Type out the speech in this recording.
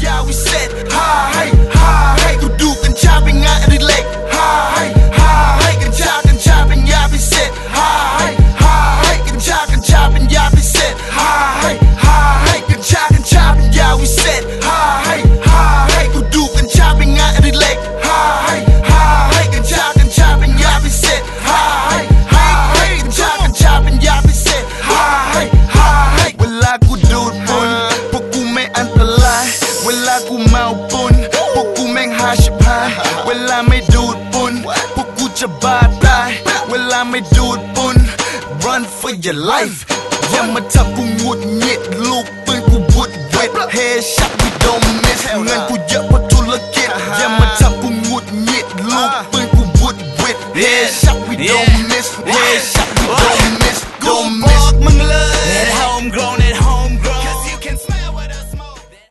าวิเศษฮ่าให้กูดูกัญชาเป็นงานอดิเรกฮ่าให้กัญชาเป็นยาพิเศษฮ่าให้กัญชาเป็นยาพิเศษฮ่าให้กัญชาเป็นยาวิเศษฮ่าให้กูดูกัญชาเป็นงานอดิเรกฮ่าให้กัญชาเป็นยาพิเศษฮ่าให้กัญชาเป็นยาพิเศษฮ่าให้เวลากูดูดฝุ่นพวกกูไม่อันตรายเวลากูเมาปุ่นพวกกูแม่งหาชิบหายเวลาไม่ดูดปุ่นพวกกูจะบ้าตายเวลาไม่ดูดปุ่น Run for your life อย่ามาทำกูหงุดหงิดลูกปืนกูวุดวิด Headshot we don't miss เงินกูเยอะเพราะธุรกิจอย่ามาท